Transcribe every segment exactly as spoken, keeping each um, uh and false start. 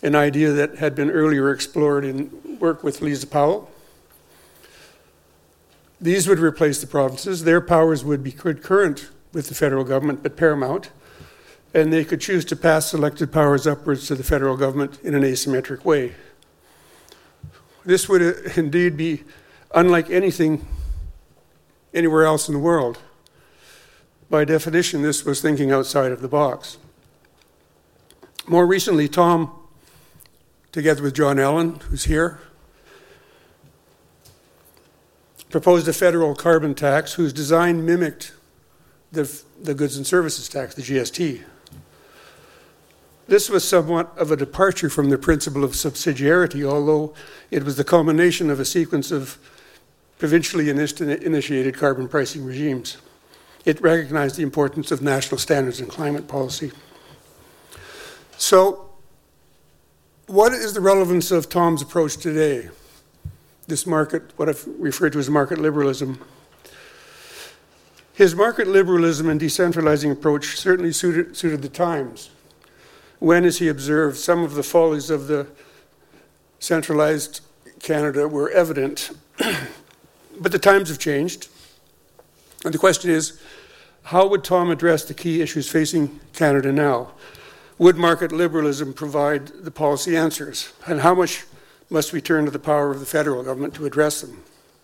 an idea that had been earlier explored in work with Lisa Powell. These would replace the provinces. Their powers would be concurrent with the federal government, but paramount, and they could choose to pass selected powers upwards to the federal government in an asymmetric way. This would indeed be unlike anything anywhere else in the world. By definition, this was thinking outside of the box. More recently, Tom, together with John Allen, who's here, proposed a federal carbon tax whose design mimicked the, the goods and services tax, the G S T. This was somewhat of a departure from the principle of subsidiarity, although it was the culmination of a sequence of provincially initiated carbon pricing regimes. It recognized the importance of national standards in climate policy. So, what is the relevance of Tom's approach today? This market, what I've referred to as market liberalism. His market liberalism and decentralizing approach certainly suited, suited the times, when, as he observed, some of the follies of the centralized Canada were evident. But the times have changed. And the question is, how would Tom address the key issues facing Canada now? Would market liberalism provide the policy answers? And how much must we turn to the power of the federal government to address them?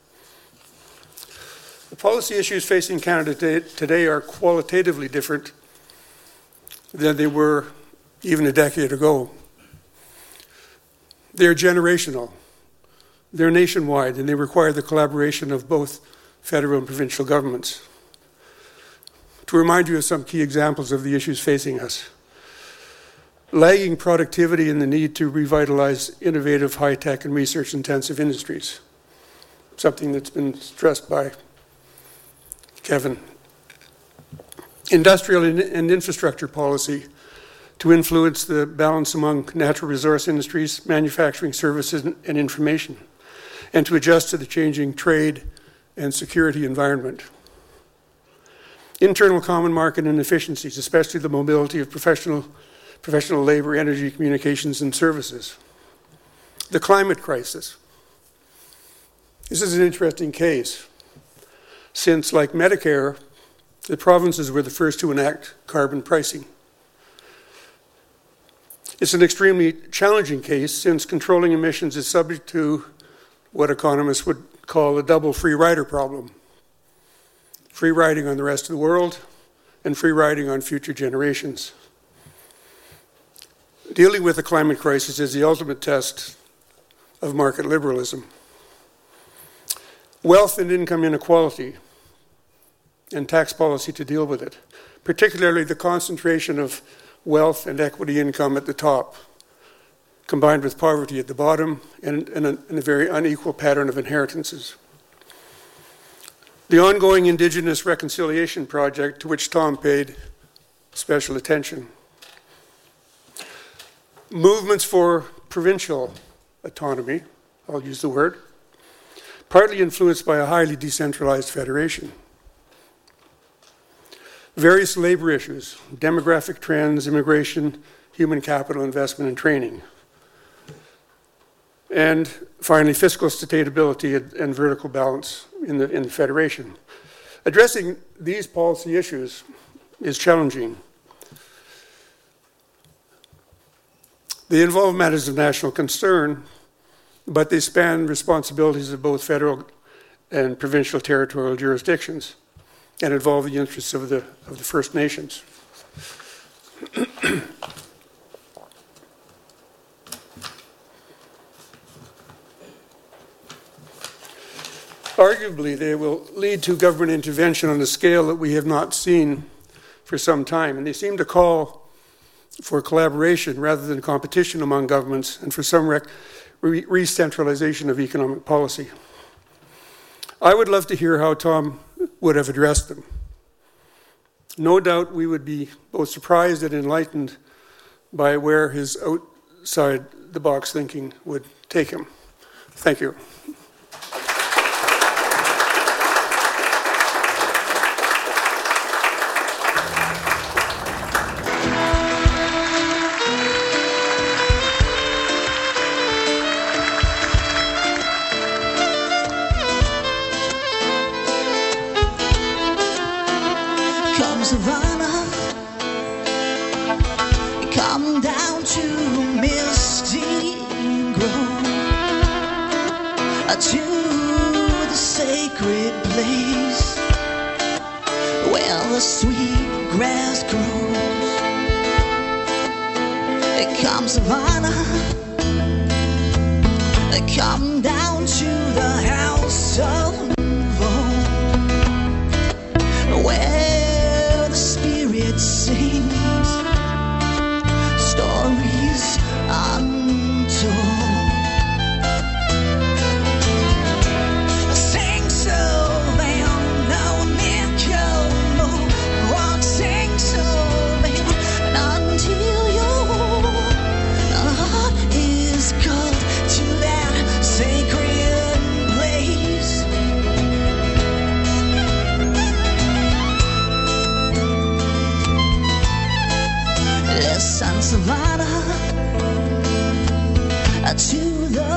The policy issues facing Canada today are qualitatively different than they were even a decade ago. They're generational, they're nationwide, and they require the collaboration of both federal and provincial governments. To remind you of some key examples of the issues facing us: lagging productivity and the need to revitalize innovative, high-tech and research-intensive industries, something that's been stressed by Kevin. Industrial and infrastructure policy to influence the balance among natural resource industries, manufacturing, services, and information, and to adjust to the changing trade and security environment. Internal common market and efficiencies, especially the mobility of professional, professional labor, energy, communications, and services. The climate crisis. This is an interesting case, since, like Medicare, the provinces were the first to enact carbon pricing. It's an extremely challenging case, since controlling emissions is subject to what economists would call a double free rider problem. Free riding on the rest of the world and free riding on future generations. Dealing with the climate crisis is the ultimate test of market liberalism. Wealth and income inequality and tax policy to deal with it, particularly the concentration of wealth and equity income at the top, combined with poverty at the bottom and, and, a, and a very unequal pattern of inheritances. The ongoing Indigenous Reconciliation Project, to which Tom paid special attention. Movements for provincial autonomy, I'll use the word, partly influenced by a highly decentralized federation. Various labor issues, demographic trends, immigration, human capital investment and training. And finally, fiscal sustainability and, and vertical balance in the, in the federation. Addressing these policy issues is challenging. They involve matters of national concern, but they span responsibilities of both federal and provincial territorial jurisdictions and involve the interests of the, of the First Nations. Arguably, they will lead to government intervention on a scale that we have not seen for some time, and they seem to call for collaboration rather than competition among governments, and for some rec- re- re-centralization of economic policy. I would love to hear how Tom would have addressed them. No doubt we would be both surprised and enlightened by where his outside-the-box thinking would take him. Thank you. down to Misty Grove, to the sacred place where the sweet grass grows. Come Savannah, come down to the house of old, where the spirit sings stories untold. Sing Savannah, near Como, rock, sing Savannah until your heart is called to that sacred place. Listen, Savannah, to the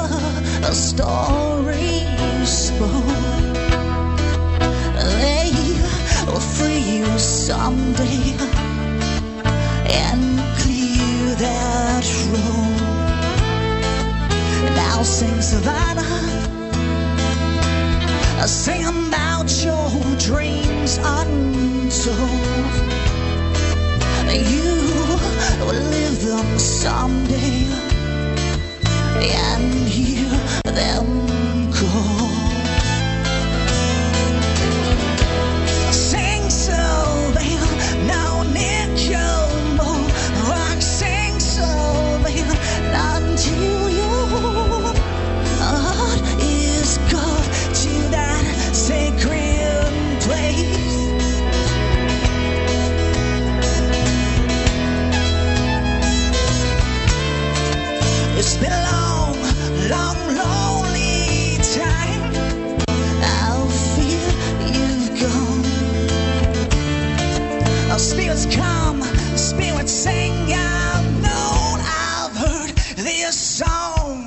stories spoke. They will free you someday and clear that road. Now sing Savannah, sing about your dreams untold. You will live them someday and hear them call. Sing Savannah, now near Como, rock, sing Savannah until your heart is called to that sacred place. It's been a long, long, lonely time. I feel you've gone. Oh, spirits come, spirits sing. I've known, I've heard this song.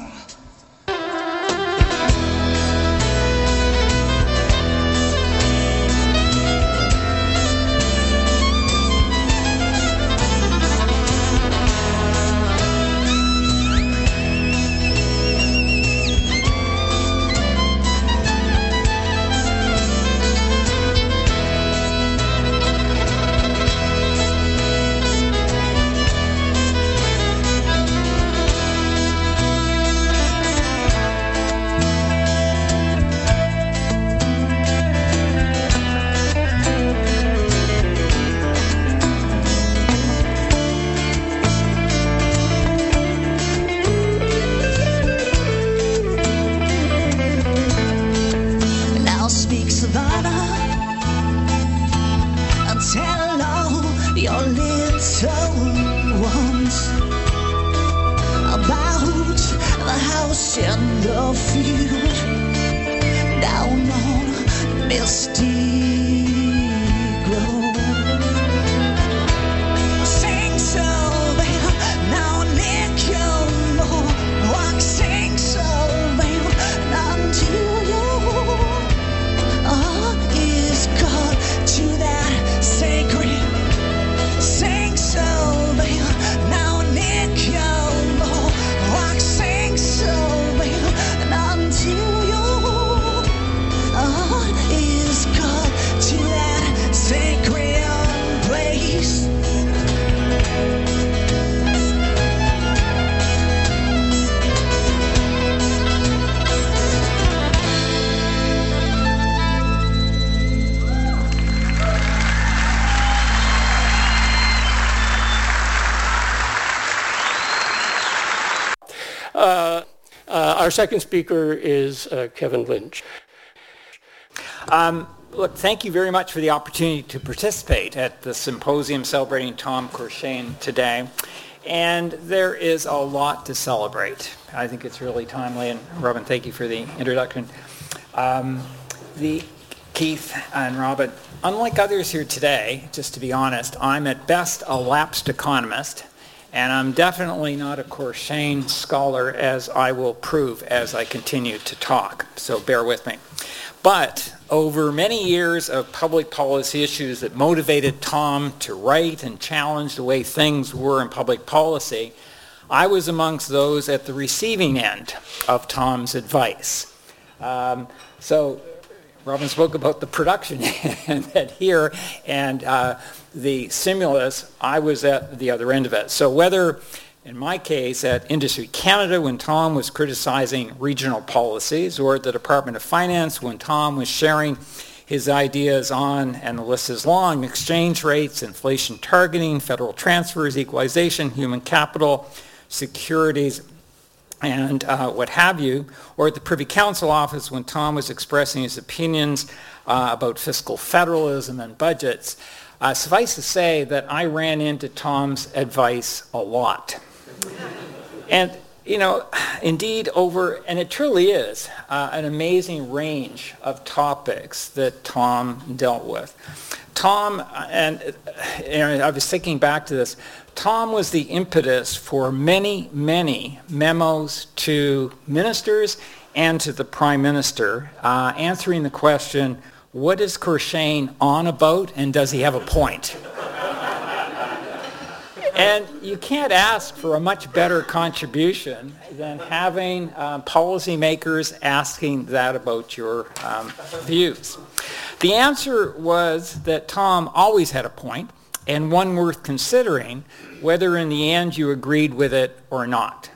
Now speak, Savannah, and tell all your little ones about the house in the field down on Misty Grove. Sing Savannah, now near Como, rock, sing Savannah until your heart is called to that sacred. Sing Savannah, now near Como, rock, sing Savannah until your heart is called to that sacred place. Uh, uh, our second speaker is uh, Kevin Lynch. Um, look, thank you very much for the opportunity to participate at the symposium celebrating Tom Cruikshank today. And there is a lot to celebrate. I think it's really timely, and Robin, thank you for the introduction. Um, the Keith and Robin, unlike others here today, just to be honest, I'm at best a lapsed economist, and I'm definitely not a Cruikshank scholar, as I will prove as I continue to talk, so bear with me. But over many years of public policy issues that motivated Tom to write and challenge the way things were in public policy, I was amongst those at the receiving end of Tom's advice. Um, so Robin spoke about the production end here, and uh, the stimulus, I was at the other end of it. So whether, in my case, at Industry Canada when Tom was criticizing regional policies, or at the Department of Finance when Tom was sharing his ideas on, and the list is long, exchange rates, inflation targeting, federal transfers, equalization, human capital, securities, and uh, what have you, or at the Privy Council office when Tom was expressing his opinions uh, about fiscal federalism and budgets, uh, suffice to say that I ran into Tom's advice a lot. And, you know, indeed over, and it truly is, uh, an amazing range of topics that Tom dealt with. Tom, and, and I was thinking back to this, Tom was the impetus for many, many memos to ministers and to the Prime Minister, uh, answering the question, what is Kurshane on about, and does he have a point? And you can't ask for a much better contribution than having uh, policymakers asking that about your um, views. The answer was that Tom always had a point, and one worth considering, whether in the end you agreed with it or not.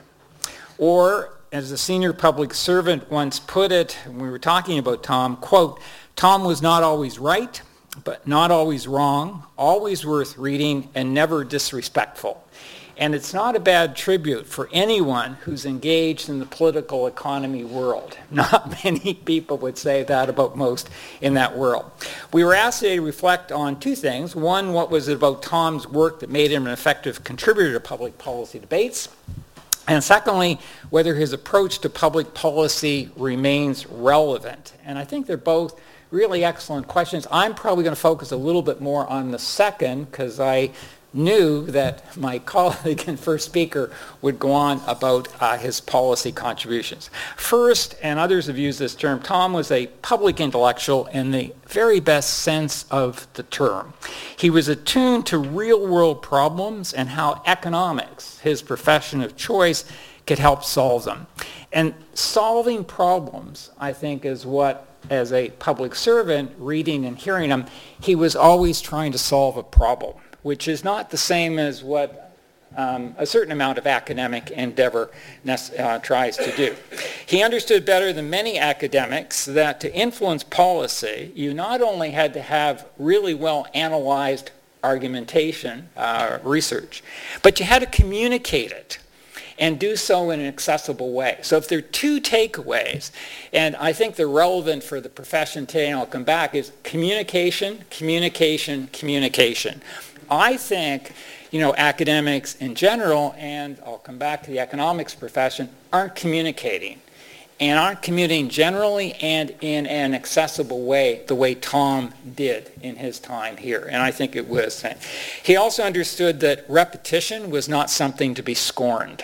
Or, as a senior public servant once put it, when we were talking about Tom, quote, Tom was not always right, but not always wrong, always worth reading, and never disrespectful. And it's not a bad tribute for anyone who's engaged in the political economy world. Not many people would say that about most in that world. We were asked today to reflect on two things. One, what was it about Tom's work that made him an effective contributor to public policy debates? And secondly, whether his approach to public policy remains relevant. And I think they're both really excellent questions. I'm probably going to focus a little bit more on the second because I knew that my colleague and first speaker would go on about uh, his policy contributions. First, and others have used this term, Tom was a public intellectual in the very best sense of the term. He was attuned to real-world problems and how economics, his profession of choice, could help solve them. And solving problems, I think, is what, as a public servant, reading and hearing him, he was always trying to solve a problem, which is not the same as what um, a certain amount of academic endeavor uh, tries to do. He understood better than many academics that to influence policy, you not only had to have really well analyzed argumentation, uh, research, but you had to communicate it and do so in an accessible way. So if there are two takeaways, and I think they're relevant for the profession today, and I'll come back, is communication, communication, communication. I think, you know, academics in general, and I'll come back to the economics profession, aren't communicating. And aren't communicating generally and in an accessible way, the way Tom did in his time here. And I think it was. He also understood that repetition was not something to be scorned.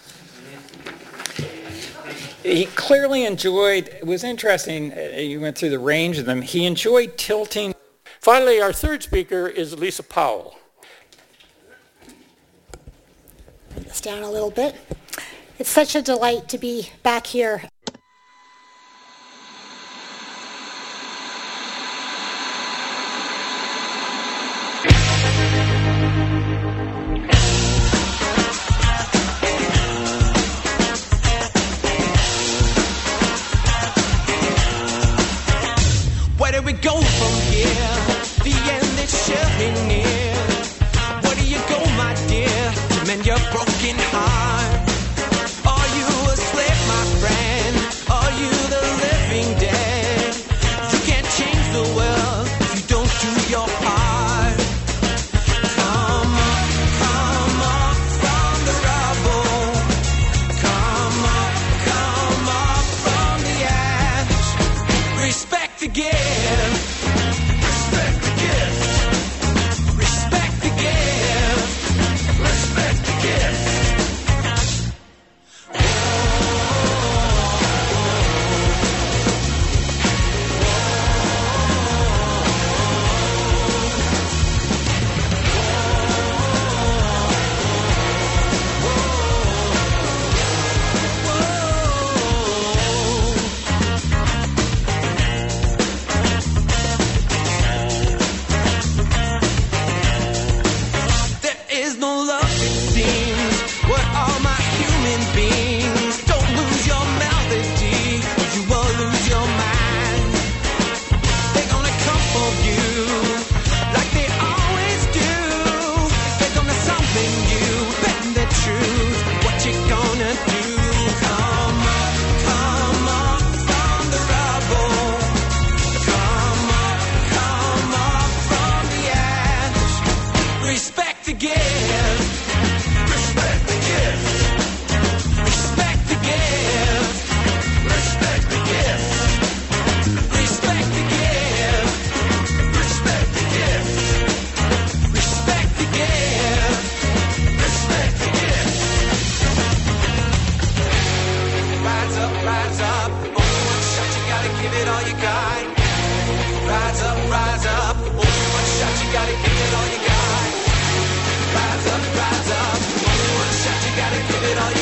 He clearly enjoyed, it was interesting, you went through the range of them, he enjoyed tilting. Finally, our third speaker is Lisa Powell. Bring this down a little bit. It's such a delight to be back here. Where do we go from here? The end is surely near. Where do you go, my dear, to mend your broken heart? Are you a slave, my friend?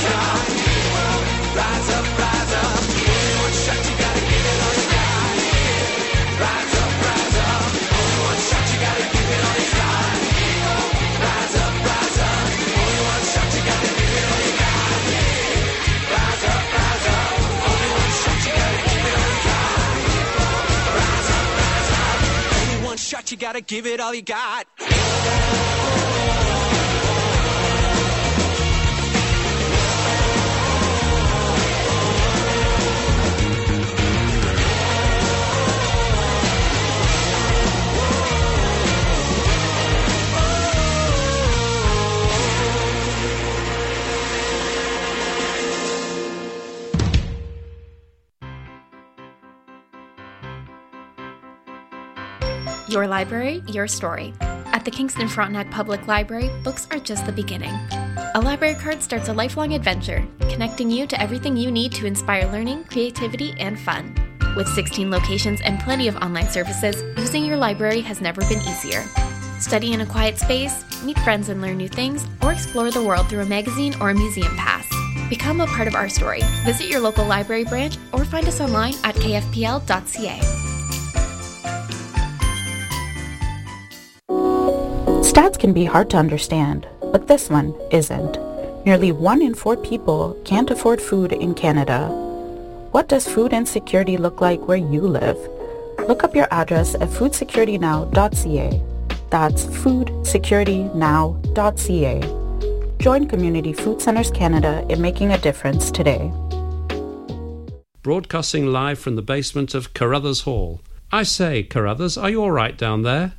You gotta give it all you got. Your library, your story. At the Kingston Frontenac Public Library, books are just the beginning. A library card starts a lifelong adventure, connecting you to everything you need to inspire learning, creativity, and fun. With sixteen locations and plenty of online services, using your library has never been easier. Study in a quiet space, meet friends and learn new things, or explore the world through a magazine or a museum pass. Become a part of our story. Visit your local library branch or find us online at k f p l dot c a. Stats can be hard to understand, but this one isn't. Nearly one in four people can't afford food in Canada. What does food insecurity look like where you live? Look up your address at food security now dot c a. That's food security now dot c a. Join Community Food Centres Canada in making a difference today. Broadcasting live from the basement of Carruthers Hall. I say, Carruthers, are you all right down there?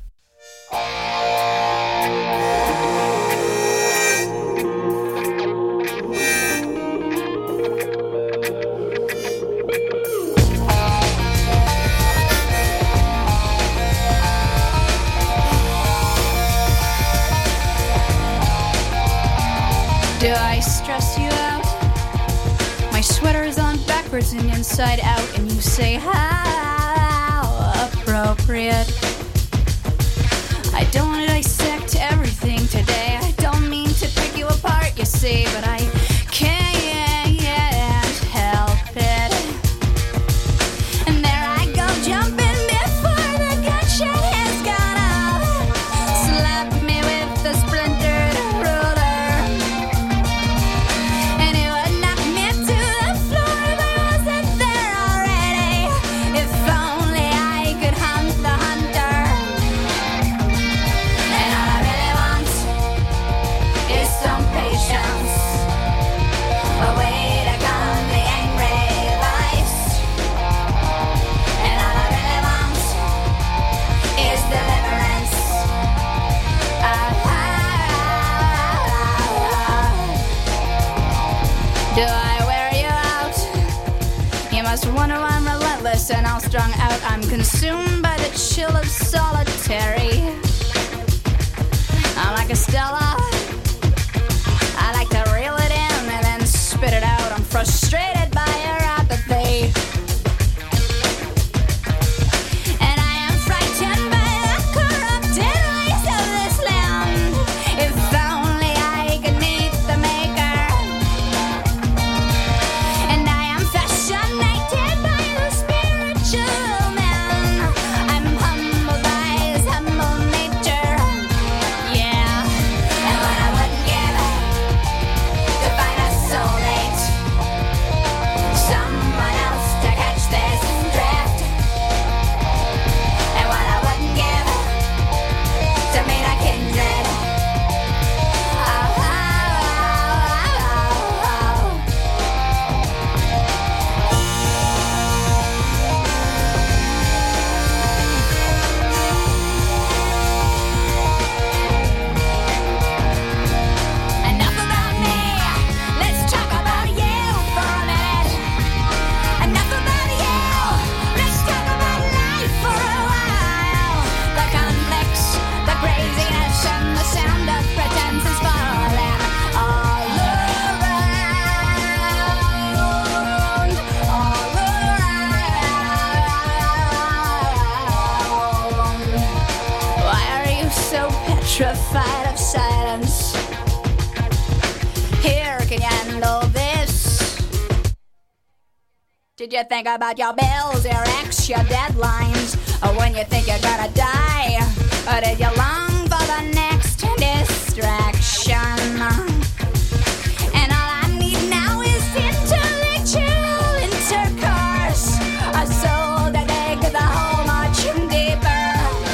Do I stress you out? My sweater is on backwards and inside out, and you say, how appropriate. I don't want to dissect everything today. I don't mean to pick you apart, you see, but I can't help it. And there I go, jumping before the gunshot has gone off. Slap me with the splintered ruler, and it would knock me to the floor, but I wasn't there already. If only I could hunt the hunter. And all I really want is some patience, a way to calm the angry voice. And all I really want is deliverance. Do I wear you out? You must wonder why I'm relentless and all strung out. I'm consumed by the chill of solitary. I'm like a Stella. I like to reel it in and then spit it out. I'm frustrated by your apathy, and I am frightened by the corrupted ways of this land. If only I could meet the maker. And I am fascinated by the spiritual man. I'm humbled by his humble nature. Yeah, and what I wouldn't give to find a soulmate. Did you think about your bills, your ex, your deadlines? Or when you think you're gonna die? Or did you long for the next distraction? And all I need now is intellectual intercourse, a soul that makes the whole much deeper.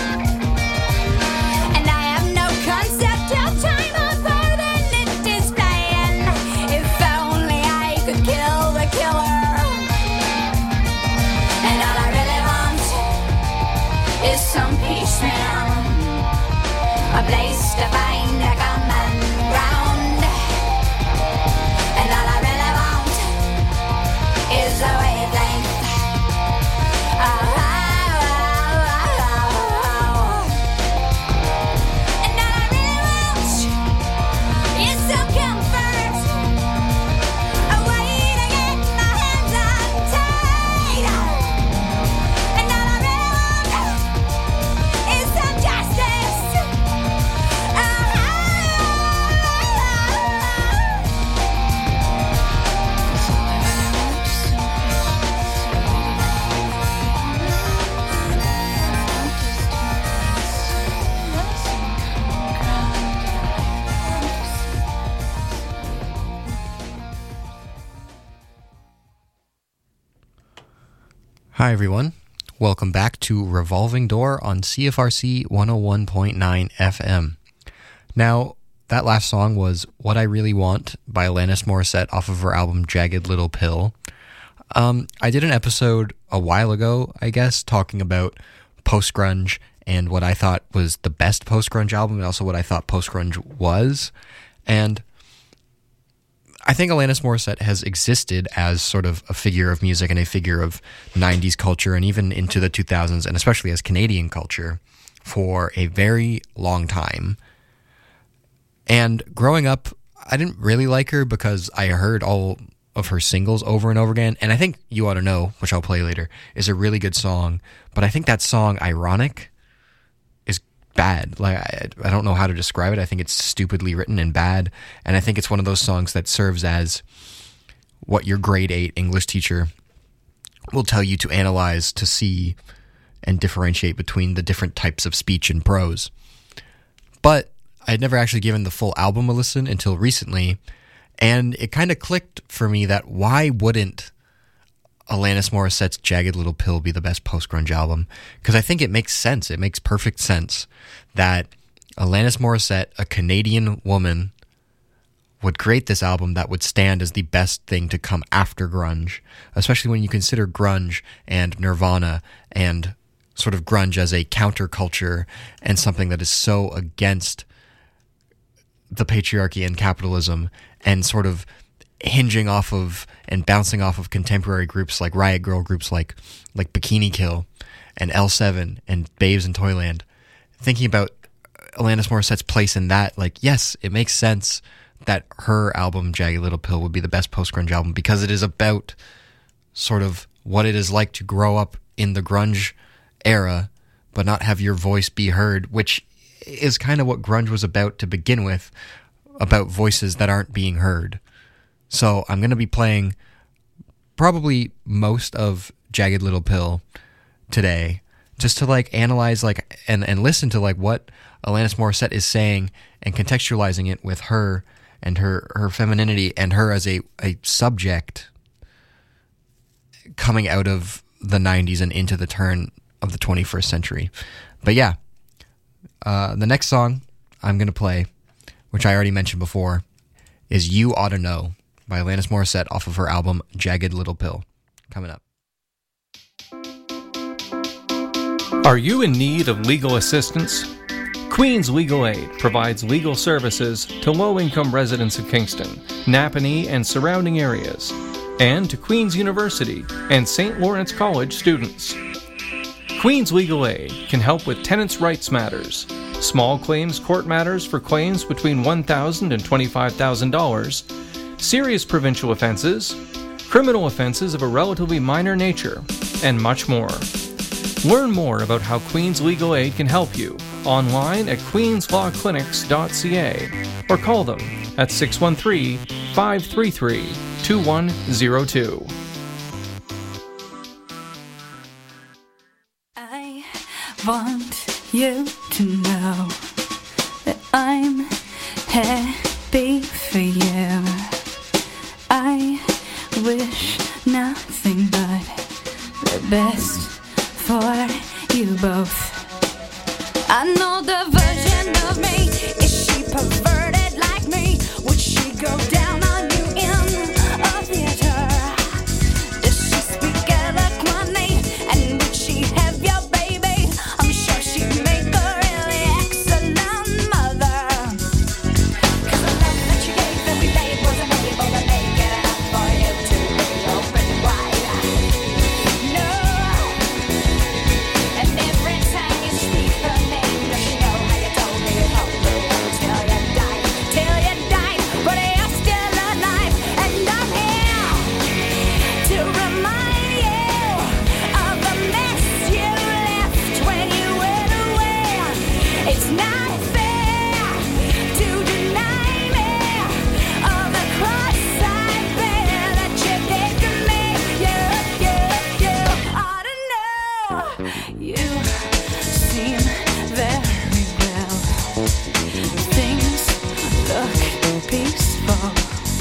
And I have no concept of time other than it is playing. If only I could kill the killer. And all I really want is some peace, man. A place to find a common ground. And all I really want is a wavelength. Oh, oh, oh, oh, oh. And all I really want is some comfort. A way to get my hands untied. And all I really want is some justice. Hi everyone, welcome back to Revolving Door on C F R C one oh one point nine F M. Now, that last song was What I Really Want by Alanis Morissette off of her album Jagged Little Pill. Um, I did an episode a while ago, I guess, talking about post-grunge and what I thought was the best post-grunge album and also what I thought post-grunge was. And I think Alanis Morissette has existed as sort of a figure of music and a figure of nineties culture and even into the two thousands, and especially as Canadian culture, for a very long time. And growing up, I didn't really like her because I heard all of her singles over and over again, and I think You Ought to Know, which I'll play later, is a really good song, but I think that song, Ironic, is bad. Like, I, I don't know how to describe it. I think it's stupidly written and bad, and I think it's one of those songs that serves as what your grade eight English teacher will tell you to analyze, to see, and differentiate between the different types of speech and prose. But I had never actually given the full album a listen until recently, and it kind of clicked for me that why wouldn't Alanis Morissette's Jagged Little Pill be the best post-grunge album? Because I think it makes sense. It makes perfect sense that Alanis Morissette, a Canadian woman, would create this album that would stand as the best thing to come after grunge, especially when you consider grunge and Nirvana and sort of grunge as a counterculture and something that is so against the patriarchy and capitalism and sort of hinging off of and bouncing off of contemporary groups like Riot Grrrl, groups like like Bikini Kill and L seven and Babes in Toyland. Thinking about Alanis Morissette's place in that, like, yes, it makes sense that her album, Jagged Little Pill, would be the best post-grunge album because it is about sort of what it is like to grow up in the grunge era but not have your voice be heard, which is kind of what grunge was about to begin with, about voices that aren't being heard. So I'm going to be playing probably most of Jagged Little Pill today, just to like analyze like and, and listen to like what Alanis Morissette is saying and contextualizing it with her and her, her femininity and her as a, a subject coming out of the nineties and into the turn of the twenty-first century. But yeah, uh, the next song I'm going to play, which I already mentioned before, is You Ought to Know by Alanis Morissette off of her album Jagged Little Pill. Coming up. Are you in need of legal assistance? Queen's Legal Aid provides legal services to low-income residents of Kingston, Napanee, and surrounding areas, and to Queen's University and Saint Lawrence College students. Queen's Legal Aid can help with tenants' rights matters, small claims court matters for claims between one thousand dollars and twenty-five thousand dollars, serious provincial offenses, criminal offenses of a relatively minor nature, and much more. Learn more about how Queen's Legal Aid can help you online at queens law clinics dot c a or call them at six one three, five three three, two one zero two. want you to know that I'm happy for you. I wish nothing but the best for you both. I know the version of me. Is she perverted like me? Would she go down on you in a theater? Does she speak eloquently? And would she have your baby? I'm sure she'd make a really excellent mother. 'Cause the love that you gave every day wasn't able to make it enough for you to be open wide. No. And every time you speak her name, does she know how you told me you hope the world till you died, till you died, but you're still alive, and I'm here to remind you of the mess you left when you went away. It's not fair to deny me of the cross I bear that you gave to me. You, you, you ought to know. You seem very well. Things look peaceful.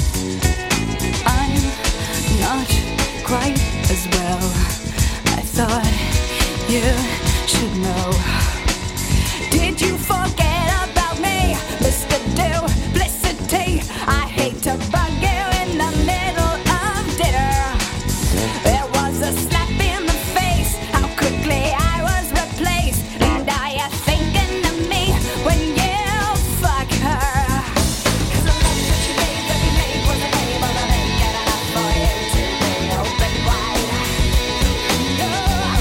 I'm not quite as well. I thought you should know. Did you forget about me, Mister Duplicity? I hate to bug you in the middle of dinner. There was a slap in the face, how quickly I was replaced. And are you thinking of me when you fuck her? 'Cause the love that you gave every day wasn't able to make it enough for you to be open wide. No.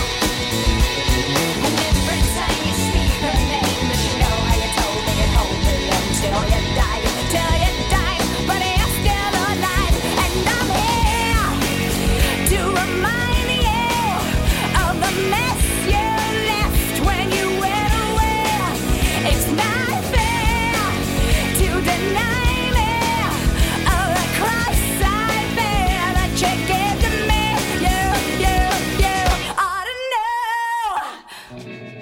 And every time you speak her name, does she know how you told me you'd hold me until you died, till you died, but you're still alive, and I'm here to remind you of the mess you left when you went away. It's not fair to deny me of the cross I bear that you gave to me. You, you, you ought to know.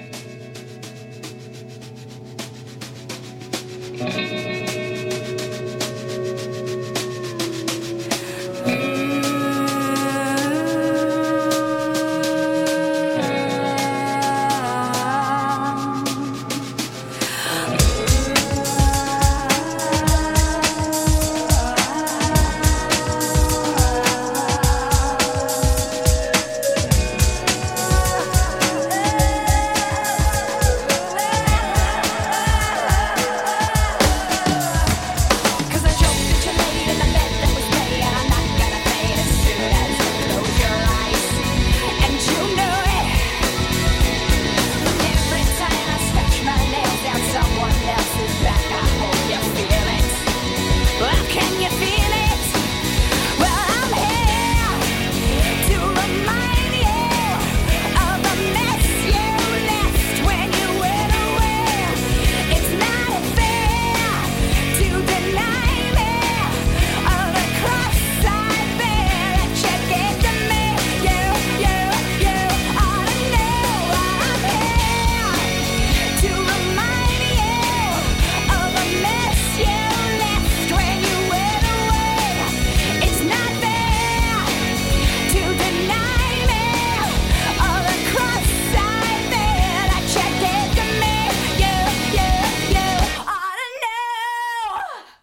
Cause I joked that you laid in the bed that was made, and I'm not gonna fade as soon as you close your eyes. And you know it. Every time I scratch my nails down someone else's back, I hope you feel it. Well, can you feel it? Well, I'm here to remind you of the mess you left when you went away. It's not fair to deny me of the cross I bear that you gave to me. You, you, you ought to know I'm here to remind you of the mess you left when you went away. It's not fair to deny me of the cross I bear that you gave to me. You, you, you ought to know.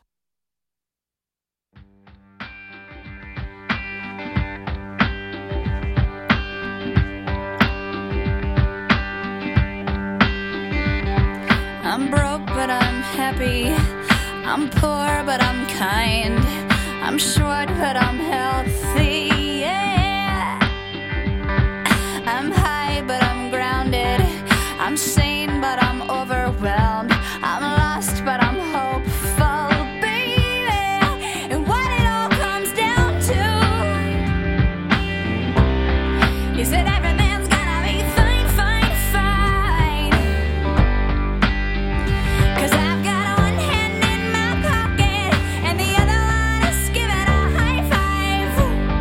I'm broke, but I'm happy. I'm poor, but I'm kind. I'm short, but I'm healthy. Yeah. I'm high, but I'm grounded. I'm sane, but I'm overwhelmed. I'm lost, but I'm hopeful, baby. And what it all comes down to is that everything's gonna be fine, fine, fine. 'Cause I've got one hand in my pocket and the other one is giving a high five.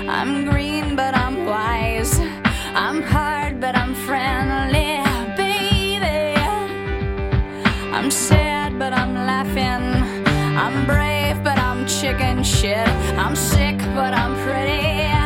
I'm green, but I'm wise. I'm hard, but I'm friendly, baby. I'm sad, but I'm laughing. I'm brave, but I'm chicken shit. I'm sick, but I'm pretty.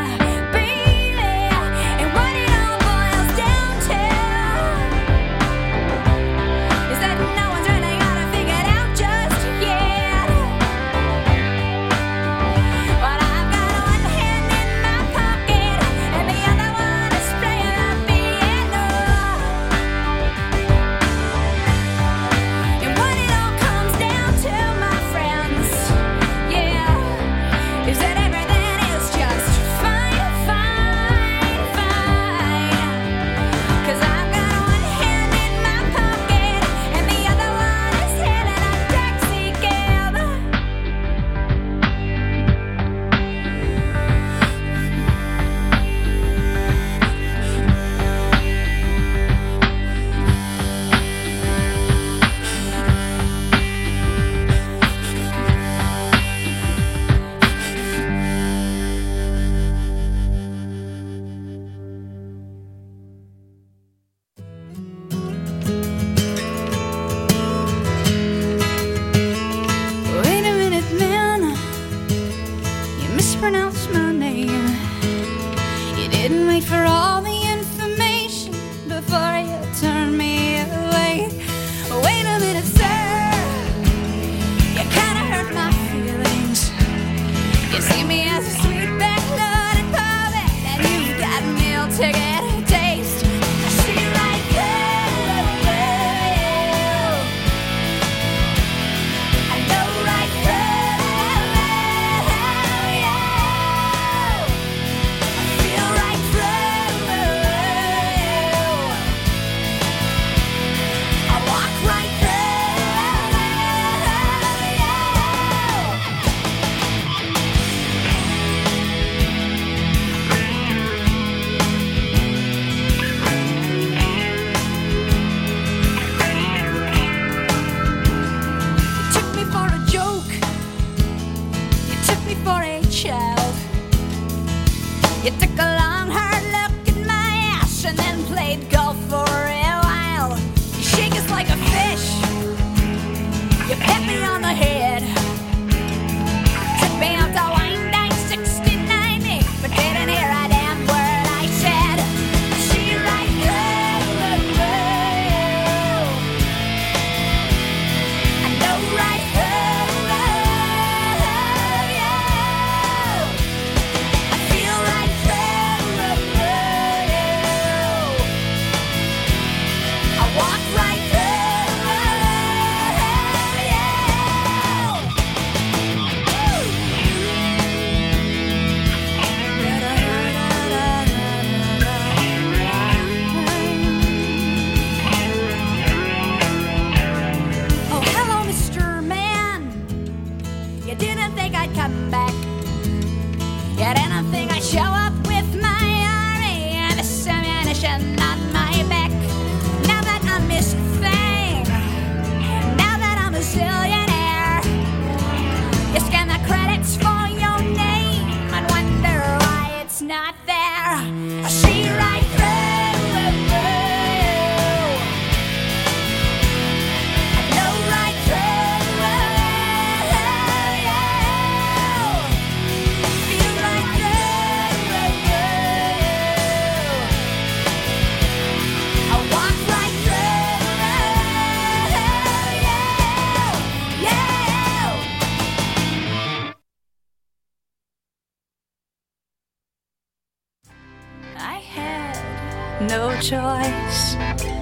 No choice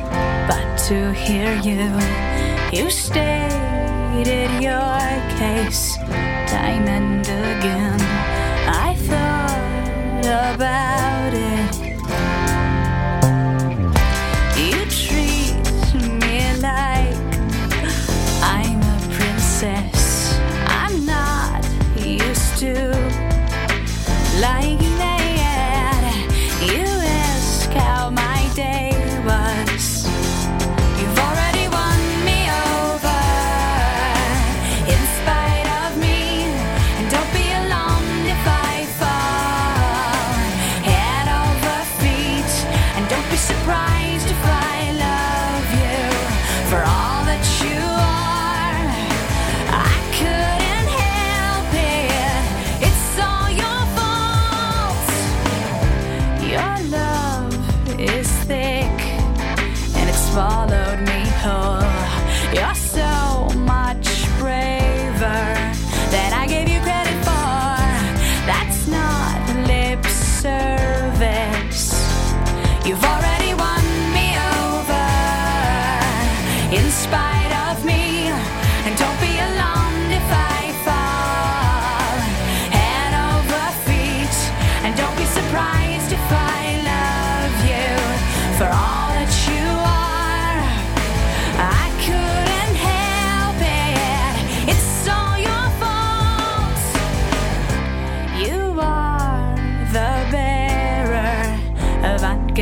but to hear you. You stated your case time and again. I thought about it. You treat me like I'm a princess. I'm not used to like that. You ask how my day was. You've already won me over in spite of me. And don't be alarmed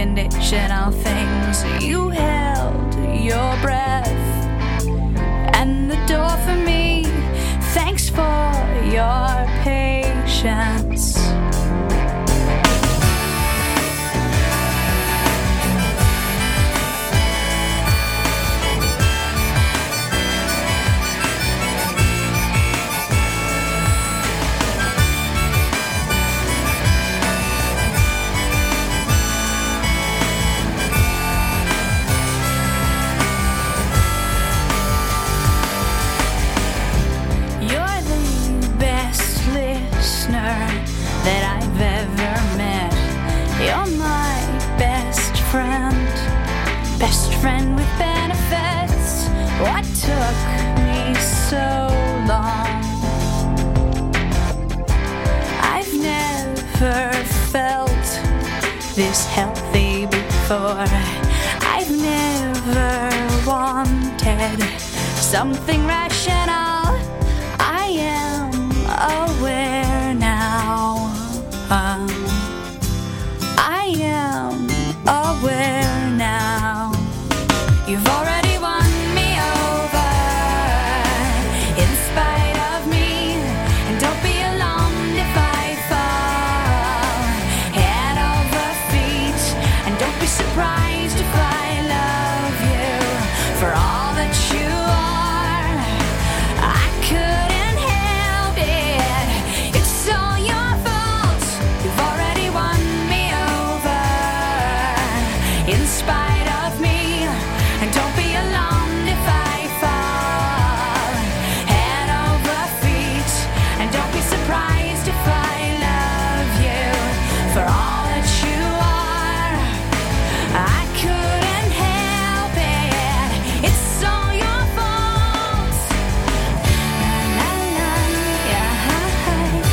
unconditional things. You held your breath and the door for me. Thanks for your patience. That I've ever met. You're my best friend, best friend with benefits. What took me so long? I've never felt this healthy before. I've never wanted something rational. I am aware now. Um, I am aware now. You've already won me over in spite of me. And don't be alarmed if I fall head over feet. And don't be surprised if I love you for all that you are. I couldn't help it. It's all your fault. You've already won me over in spite of me. And don't be alarmed if I fall head over feet. And don't be surprised if I love you for all that you are. I couldn't help it. It's all your fault. La, la, la, yeah, yeah,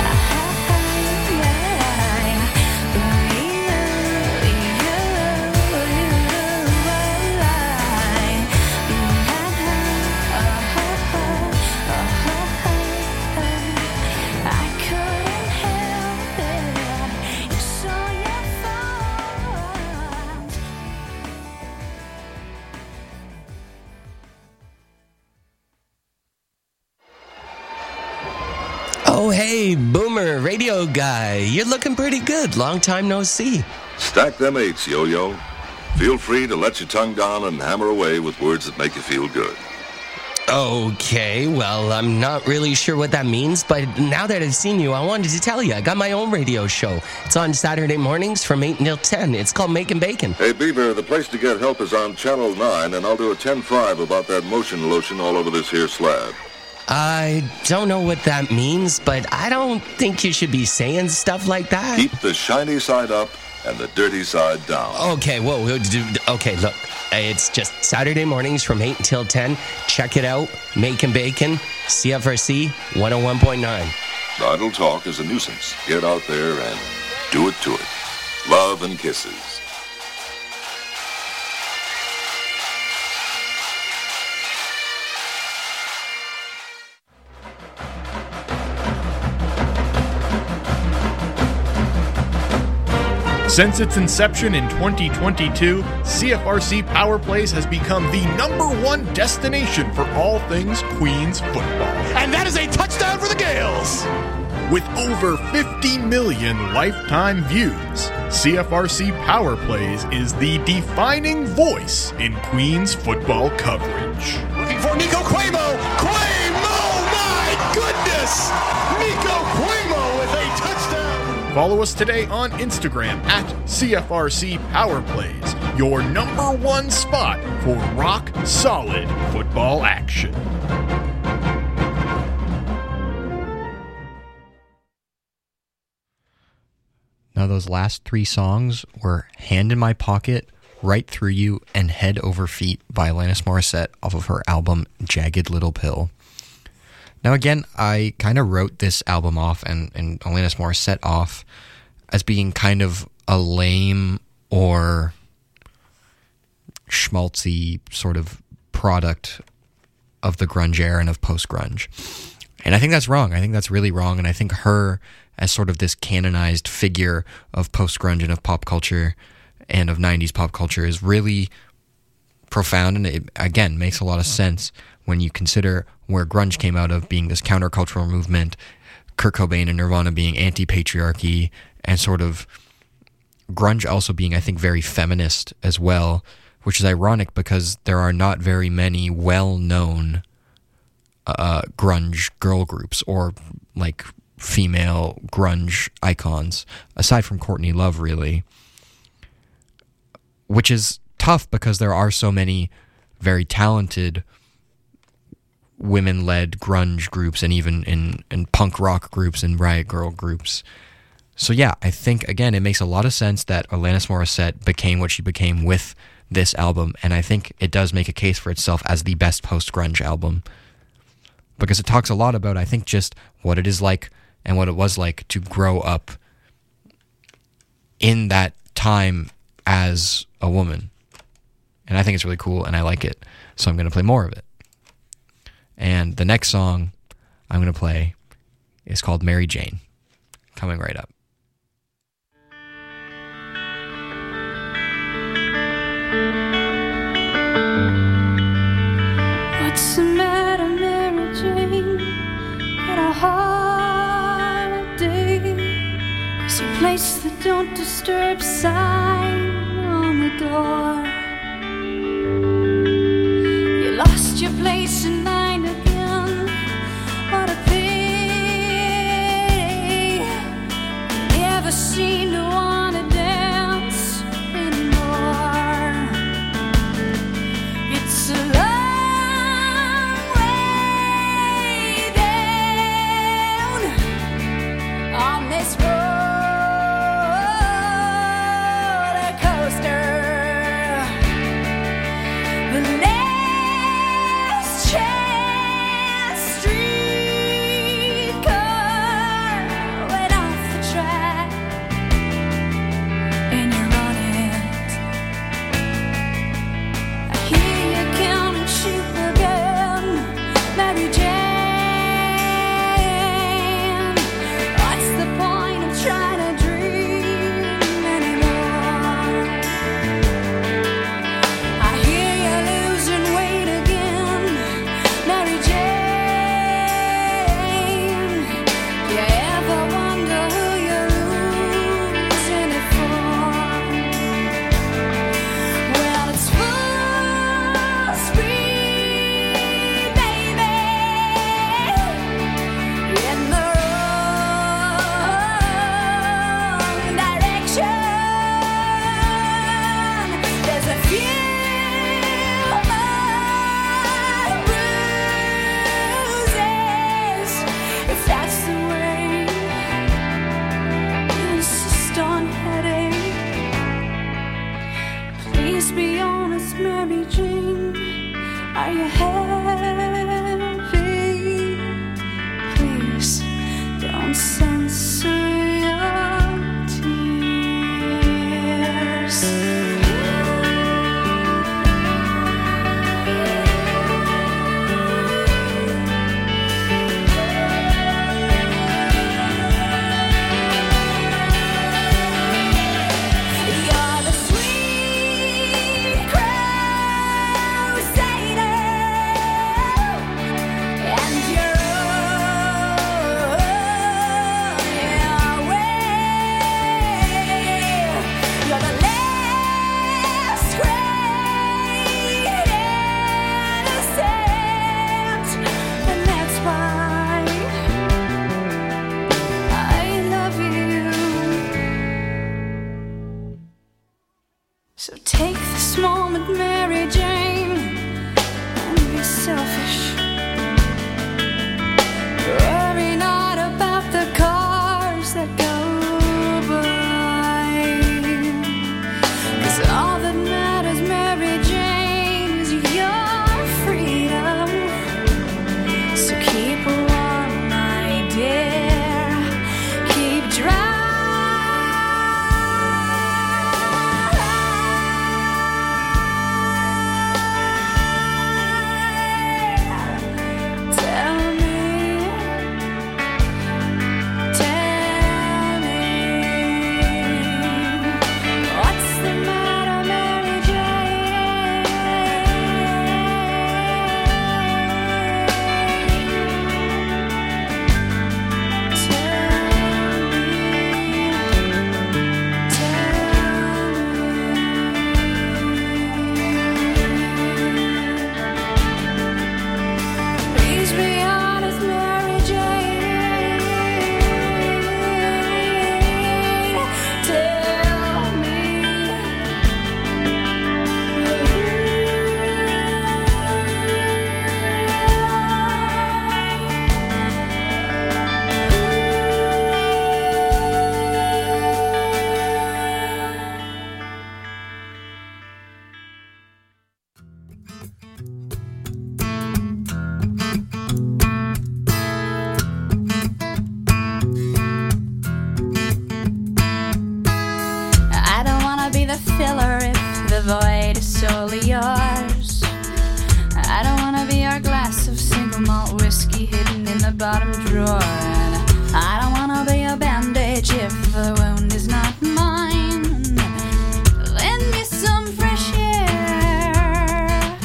I couldn't help it. It's all your fault. Oh, hey, Boomer, radio guy. You're looking pretty good. Long time no see. Stack them eights, yo-yo. Feel free to let your tongue down and hammer away with words that make you feel good. Okay, well, I'm not really sure what that means, but now that I've seen you, I wanted to tell you, I got my own radio show. It's on Saturday mornings from eight until ten. It's called Making Bacon. Hey, Beaver, the place to get help is on Channel nine, and I'll do a ten five about that motion lotion all over this here slab. I don't know what that means, but I don't think you should be saying stuff like that. Keep the shiny side up and the dirty side down. Okay, whoa, whoa, d- d- okay, look, it's just Saturday mornings from eight until ten. Check it out, Making Bacon, C F R C one oh one point nine. Idle talk is a nuisance. Get out there and do it to it. Love and kisses. Since its inception in twenty twenty-two, C F R C Power Plays has become the number one destination for all things Queens football. And that is a touchdown for the Gales! With over fifty million lifetime views, C F R C Power Plays is the defining voice in Queens football coverage. Looking for Nico Cuomo! Cuomo! My goodness! Nico Cuomo with a touchdown! Follow us today on Instagram at C F R C Power Plays, your number one spot for rock solid football action. Now those last three songs were Hand in My Pocket, Right Through You, and Head Over Feet by Alanis Morissette off of her album Jagged Little Pill. Now again, I kind of wrote this album off and, and Alanis Morissette off as being kind of a lame or schmaltzy sort of product of the grunge era and of post-grunge. And I think that's wrong. I think that's really wrong. And I think her as sort of this canonized figure of post-grunge and of pop culture and of nineties pop culture is really profound, and it, again, makes a lot of sense when you consider where grunge came out of, being this countercultural movement, Kurt Cobain and Nirvana being anti-patriarchy, and sort of grunge also being, I think, very feminist as well, which is ironic because there are not very many well-known uh, grunge girl groups or like female grunge icons, aside from Courtney Love, really, which is tough because there are so many very talented women-led grunge groups and even in, in punk rock groups and riot girl groups. So yeah, I think, again, it makes a lot of sense that Alanis Morissette became what she became with this album, and I think it does make a case for itself as the best post-grunge album, because it talks a lot about, I think, just what it is like and what it was like to grow up in that time as a woman. And I think it's really cool, and I like it, so I'm going to play more of it. And the next song I'm going to play is called Mary Jane, coming right up. What's the matter, Mary Jane? Had a hard day. As you place the don't disturb sign on the door, you lost your place in line again. What a pity. You never seem to want to dance anymore. It's a long way down on this roller coaster. The next chance streetcar went off the track, and you're on it. I hear you counting sheep again, Mary Jane. What's the point of trying to dream anymore? I hear you losing weight again, Mary Jane. Do you ever wonder who you're losing it for? Well, it's full speed, baby, in the wrong direction. There's a few more bruises, if that's the way you insist on heading. Please be honest, Mary Jane. Are you heavy? Please don't censor your tears. You're the sweet crusader, and you're on your way. You're the last great innocent, and that's why I love you. So take this moment, Mary Jane, and be selfish. Worry not about the cars that go by, 'cause all that matters, Mary Jane, is your freedom. So keep warm, my dear. Keep dry. the filler if the void is solely yours. I don't wanna be your glass of single malt whiskey hidden in the bottom drawer. And I don't wanna be a bandage if the wound is not mine. Lend me some fresh air.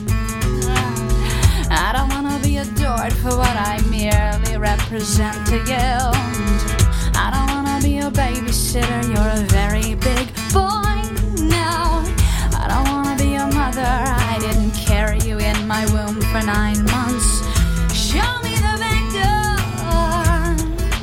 I don't wanna be adored for what I merely represent to you. I don't wanna be a babysitter, you're a very big boy now. I don't wanna be a mother, I didn't carry you in my womb for nine months. Show me the back door.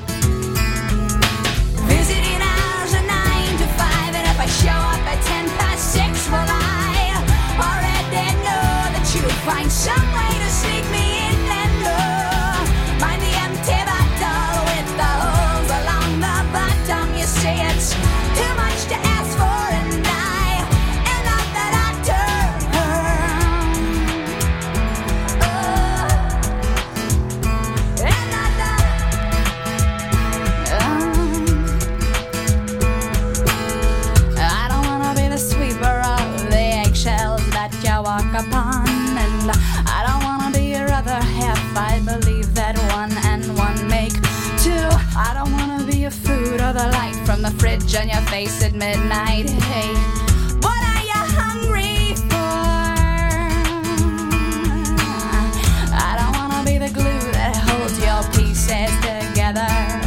Visiting hours are nine to five, and if I show up at ten past six, well, I already know that you'll find some way to sneak me in and low. Mind the empty bottle with the holes along the bottom. You see, it's too much to ask for, and I am not the doctor. Oh, am not the um, I don't wanna be the sweeper of the eggshells that you walk upon, and I don't wanna be your other half. I believe that one and one make two. I don't wanna be your food or the light from the fridge on your face at midnight. Hey, what are you hungry for? I don't wanna be the glue that holds your pieces together.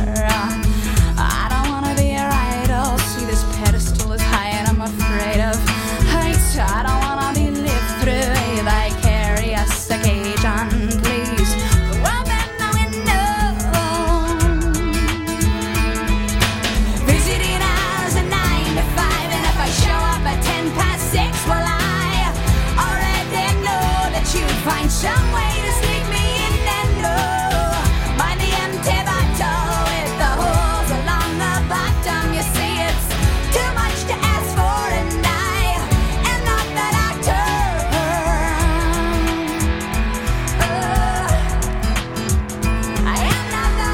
I don't wanna be your idol. See, this pedestal is high and I'm afraid of heights. I don't wanna be lived through a vicarious occasion, please. Open the window. Visiting hours are nine to five, and if I show up at ten past six, well, I already know that you'd find some way to sneak me in and low. Mind the empty bottle with the holes along the bottom. You see, it's too much to ask for, and I am not the doctor. Oh, I am not the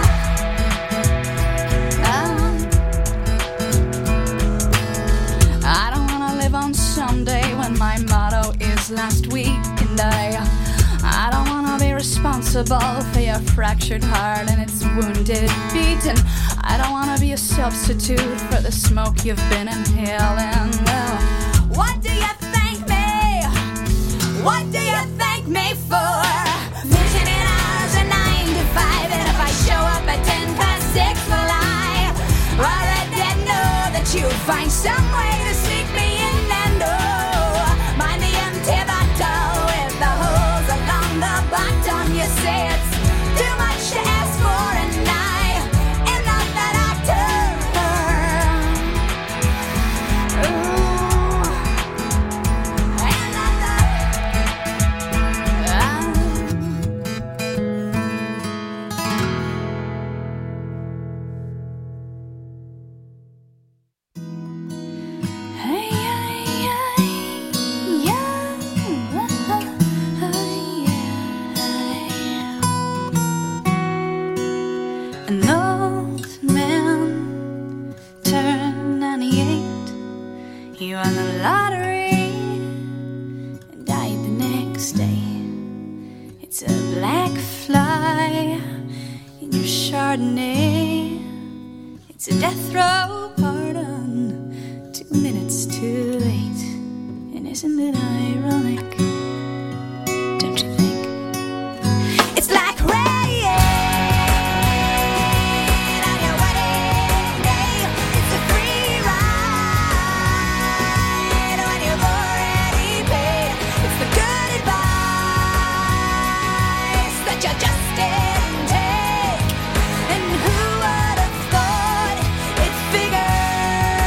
um, I don't wanna live on Sunday when my motto is last week, and I I don't wanna be responsible for your fractured heart and its wounded beat, and I don't wanna be a substitute for the smoke you've been inhaling. Well, what do you thank me? What do you thank me for? Visiting hours are nine to five, and if I show up at ten past six, well, I already know that you'll find some way to sneak me in and oh, mind the empty bottle with the holes along the bottom. You say it's too much to ask for, and I am not the doctor. Ooh, I am not the hey, hey, hey, yeah. An old man turned ninety-eight. He won the lottery and died the next day. It's a black fly in your Chardonnay. It's a death row pardon, two minutes too late. And isn't it ironic? Don't you think? It's like rain on your wedding day. It's a free ride when you've already paid. It's the good advice that you just didn't take. And who would have thought it figured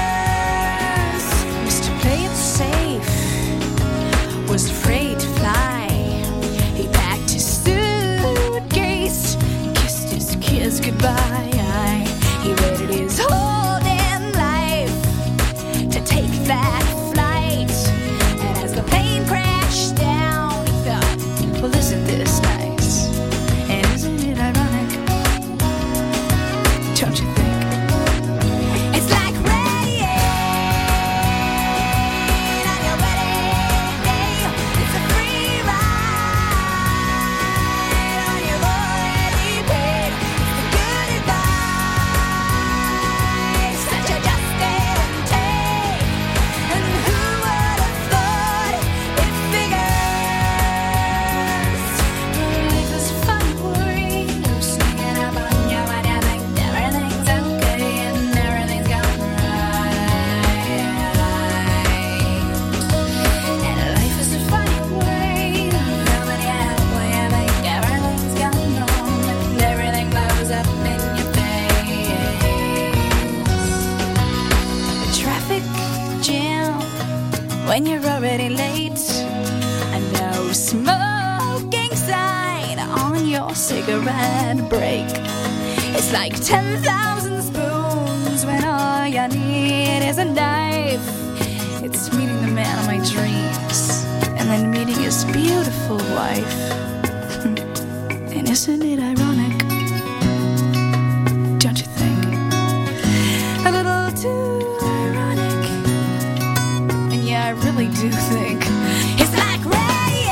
traffic jam when you're already late. A no smoking sign on your cigarette break. It's like ten thousand spoons when all you need is a knife. It's meeting the man of my dreams and then meeting his beautiful wife. And isn't it ironic? Don't you think? A little too ironic. And yeah, I really do think it's like rain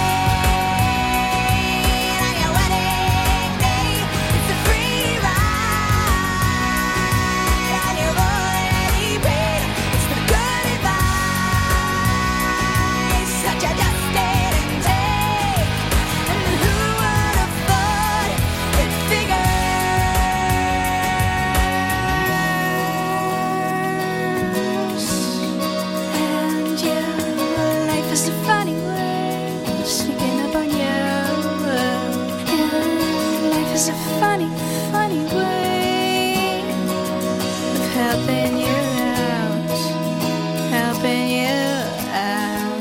on your wedding day. It's a free ride on your already paid. It's the good advice that you just didn't take. And who would have thought it figures? And yeah, life is a funny way sneaking up on you. Yeah, life is a funny, funny way of helping you out, helping you out.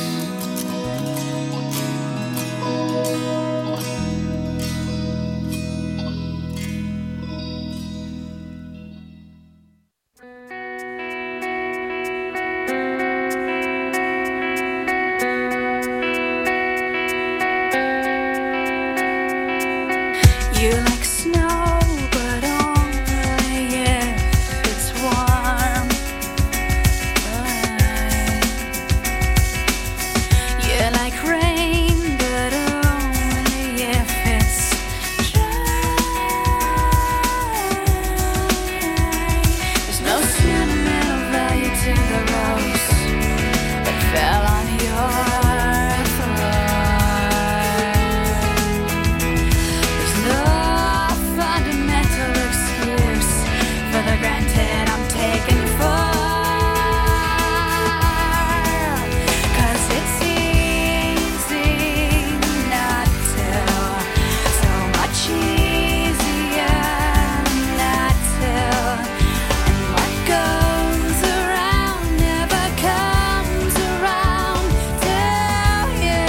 You like snow, but only if it's warm. You like rain, but only if it's dry. There's no sentimental value to the rose that fell on your There's no fundamental excuse for the granted I'm taking you for. 'Cause it's easy not to, so much easier not to. And what goes around never comes around to you.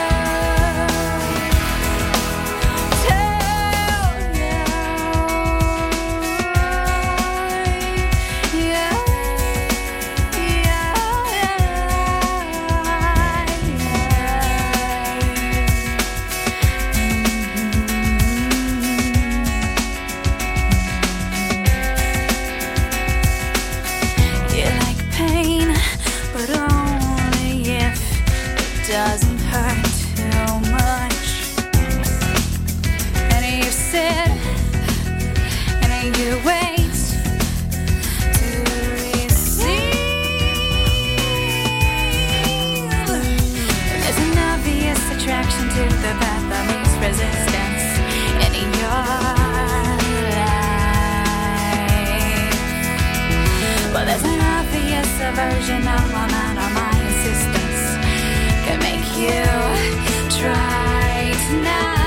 You like pain, but only if it doesn't hurt too much. And you sit and you wait to receive. There's an obvious attraction to the path of least resistance in your life. Well, there's an obvious aversion of my mind or my insistence can make you try tonight.